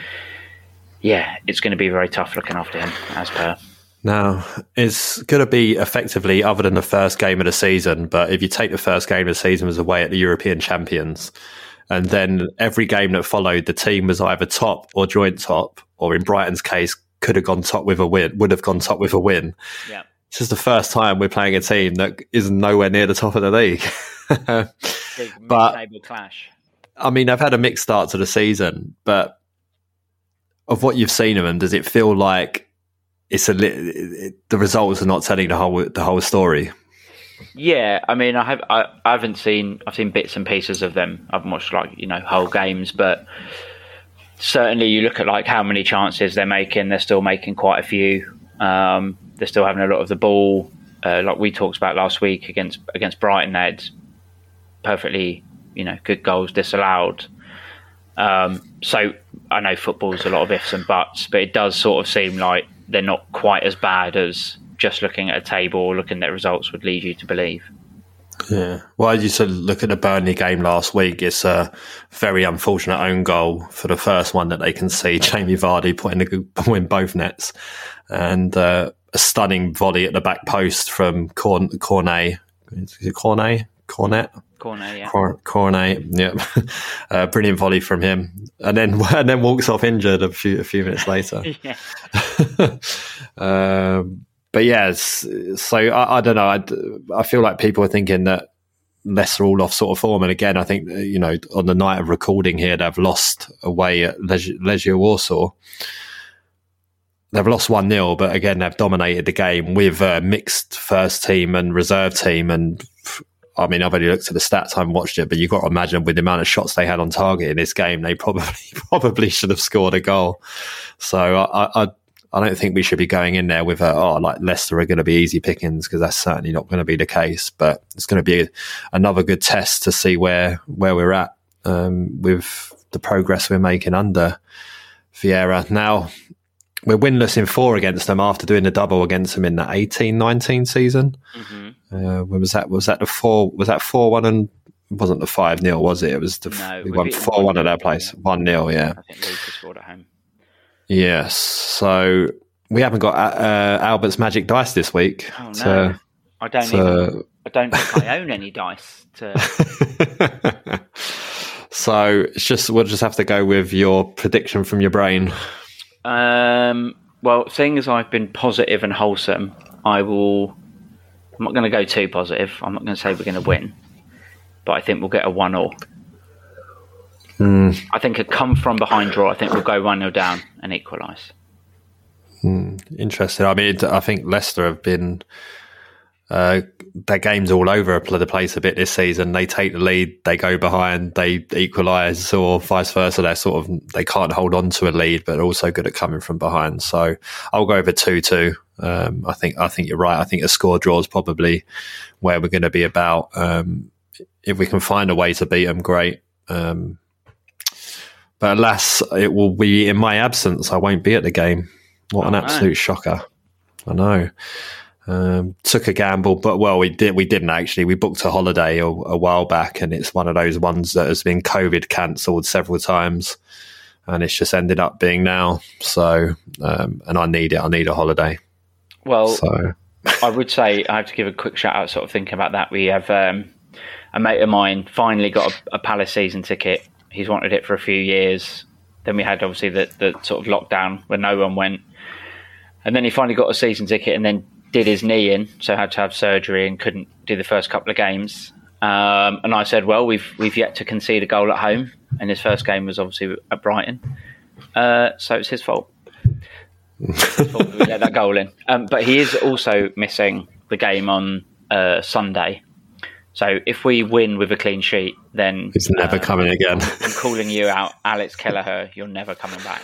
yeah, it's going to be very tough looking after him, as per. Now, it's going to be effectively, other than the first game of the season, but if you take the first game of the season was away at the European champions, and then every game that followed, the team was either top or joint top, or in Brighton's case, could have gone top with a win, would have gone top with a win. Yeah. This is the first time we're playing a team that is nowhere near the top of the league. Big but, table clash. I mean, they've had a mixed start to the season, but of what you've seen of them, does it feel like it's a li- it, the results are not telling the whole the whole story? Yeah, I mean, I have I, I haven't seen I've seen bits and pieces of them. I've watched like you know whole games, but certainly you look at like how many chances they're making. They're still making quite a few. Um, they're still having a lot of the ball. Uh, like we talked about last week against against Brighton, they had perfectly you know good goals disallowed. Um, so I know football's a lot of ifs and buts, but it does sort of seem like they're not quite as bad as just looking at a table or looking at results would lead you to believe. Yeah. Well, as you said, look at the Burnley game last week. It's a very unfortunate own goal for the first one that they can see. Jamie Vardy putting the ball in both nets, and uh, a stunning volley at the back post from Corn- Cornet. Is it Cornet? Cornet? Corner, yeah. Cor- Cornet, yeah. uh, brilliant volley from him. And then and then walks off injured a few a few minutes later. yeah. um, but yeah, so I, I don't know. I, I feel like people are thinking that Leicester all off sort of form. And again, I think, you know, on the night of recording here, they've lost away at Legia, Legia Warsaw. They've lost one nil, but again, they've dominated the game with a mixed first team and reserve team. And I mean, I've only looked at the stats, I haven't watched it, but you've got to imagine with the amount of shots they had on target in this game, they probably probably should have scored a goal. So I, I, I don't think we should be going in there with a, oh, like Leicester are going to be easy pickings, because that's certainly not going to be the case. But it's going to be a, another good test to see where where we're at um, with the progress we're making under Vieira. Now, we're winless in four against them after doing the double against them in the eighteen nineteen season. Mm-hmm. Uh, when was that? Was that the four? Was that four one? And it wasn't the five nil, was it? It was the no, we won four one at their place. One nil, yeah. I think Lucas scored at home. Yes. So we haven't got uh, Albert's magic dice this week. Oh no, to, I don't. to... Even, I don't think I own any dice. To... So it's just we'll just have to go with your prediction from your brain. Um. Well, seeing as I've been positive and wholesome, I will. I'm not going to go too positive. I'm not going to say we're going to win, but I think we'll get a one all. Mm. I think a come from behind draw. I think we'll go one nil down and equalise. Mm. Interesting. I mean, I think Leicester have been uh, their games all over the place a bit this season. They take the lead, they go behind, they equalise, or vice versa. They're sort of they can't hold on to a lead, but also good at coming from behind. So I'll go over two two. Um, I think I think you're right. I think a score draw is probably where we're going to be about. Um, if we can find a way to beat them, great. Um, but alas, it will be in my absence. I won't be at the game. What oh, an absolute no. shocker! I know. Um, took a gamble, but well, we did. We didn't actually. We booked a holiday a, a while back, and it's one of those ones that has been COVID cancelled several times, and it's just ended up being now. So, um, and I need it. I need a holiday. Well, so. I would say I have to give a quick shout out. Sort of thinking about that, we have um, a mate of mine finally got a, a Palace season ticket. He's wanted it for a few years. Then we had obviously the, the sort of lockdown where no one went, and then he finally got a season ticket, and then did his knee in, so had to have surgery and couldn't do the first couple of games. Um, and I said, well, we've we've yet to concede a goal at home, and his first game was obviously at Brighton, uh, so it's his fault. his fault that we let that goal in. Um, but he is also missing the game on uh, Sunday. So if we win with a clean sheet, then he's never uh, coming again. I'm calling you out, Alex Kelleher. You're never coming back.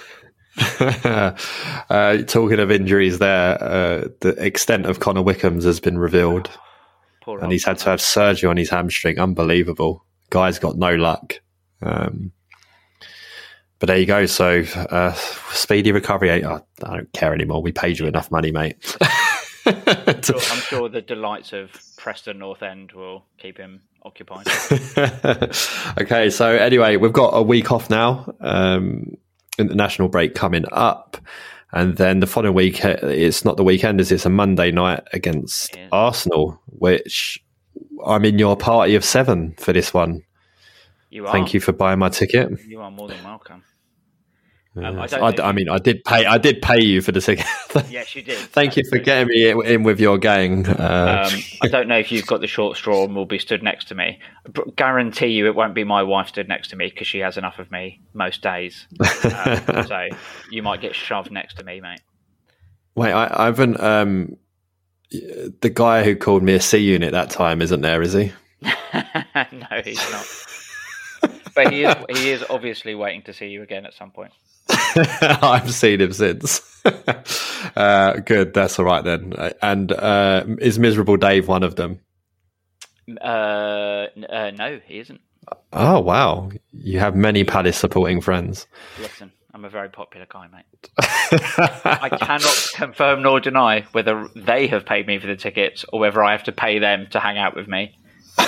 uh, talking of injuries there, uh, the extent of Connor Wickham's has been revealed. Poor and he's had to have surgery on his hamstring. Unbelievable. Guy's got no luck. Um, but there you go. So, uh, speedy recovery. I, I don't care anymore. We paid you enough money, mate. I'm, sure, I'm sure the delights of Preston North End will keep him occupied. Okay, so anyway, we've got a week off now. Um, international break coming up, and then the following week, it's not the weekend, is it's a Monday night against Arsenal, which I'm in your party of seven for this one. You are. Thank you for buying my ticket. You are more than welcome. Um, I, I, I mean, I did pay. I did pay you for the ticket. Yes, you did. Thank you for getting me in, in with your gang. Uh, um, I don't know if you've got the short straw and will be stood next to me. I guarantee you, it won't be my wife stood next to me because she has enough of me most days. Um, so you might get shoved next to me, mate. Wait, I, I haven't. Um, the guy who called me a C unit that time isn't there, is he? No, he's not. But he is. He is obviously waiting to see you again at some point. I've seen him since. uh, good, that's all right then. And uh, is Miserable Dave one of them? Uh, uh, no, he isn't. Oh, wow. You have many Palace supporting friends. Listen, I'm a very popular guy, mate. I cannot confirm nor deny whether they have paid me for the tickets or whether I have to pay them to hang out with me.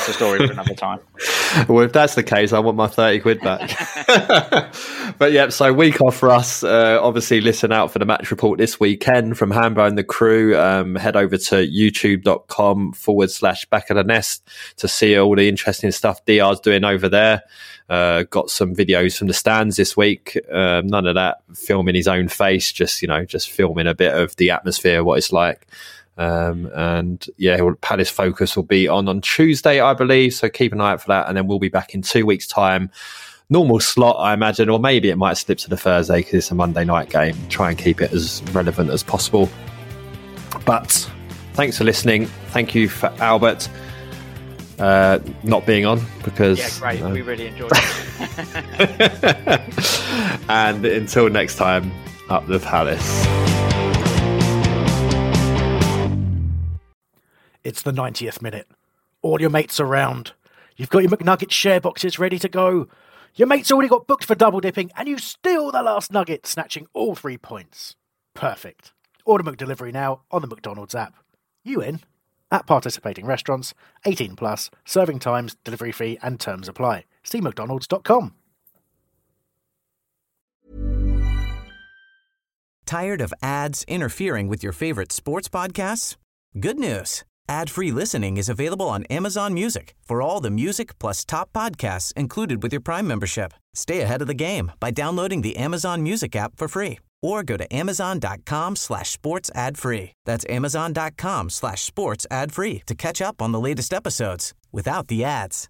that's a story for another time. Well, if that's the case, I want my thirty quid back. But yeah, so week off for us. Uh, obviously, listen out for the match report this weekend from Hambo and the crew. Um, head over to youtube.com forward slash back of the nest to see all the interesting stuff D R's doing over there. Uh, got some videos from the stands this week. Um, none of that filming his own face, just, you know, just filming a bit of the atmosphere, what it's like. Um, and yeah, Palace Focus will be on on Tuesday, I believe. So keep an eye out for that. And then we'll be back in two weeks' time. Normal slot, I imagine, or maybe it might slip to the Thursday because it's a Monday night game. Try and keep it as relevant as possible. But thanks for listening. Thank you for Albert uh, not being on because yeah, great. You know. We really enjoyed it. And until next time, up the Palace. It's the ninetieth minute. All your mates around. You've got your McNugget share boxes ready to go. Your mate's already got booked for double dipping, and you steal the last nugget, snatching all three points. Perfect. Order McDelivery now on the McDonald's app. You in? At participating restaurants, eighteen plus, serving times, delivery fee, and terms apply. See mcdonalds dot com. Tired of ads interfering with your favorite sports podcasts? Good news. Ad-free listening is available on Amazon Music for all the music plus top podcasts included with your Prime membership. Stay ahead of the game by downloading the Amazon Music app for free or go to amazon.com slash sports ad free. That's amazon.com slash sports ad free to catch up on the latest episodes without the ads.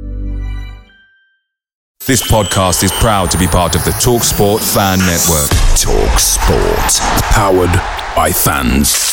This podcast is proud to be part of the TalkSport Fan Network. TalkSport. Powered by fans.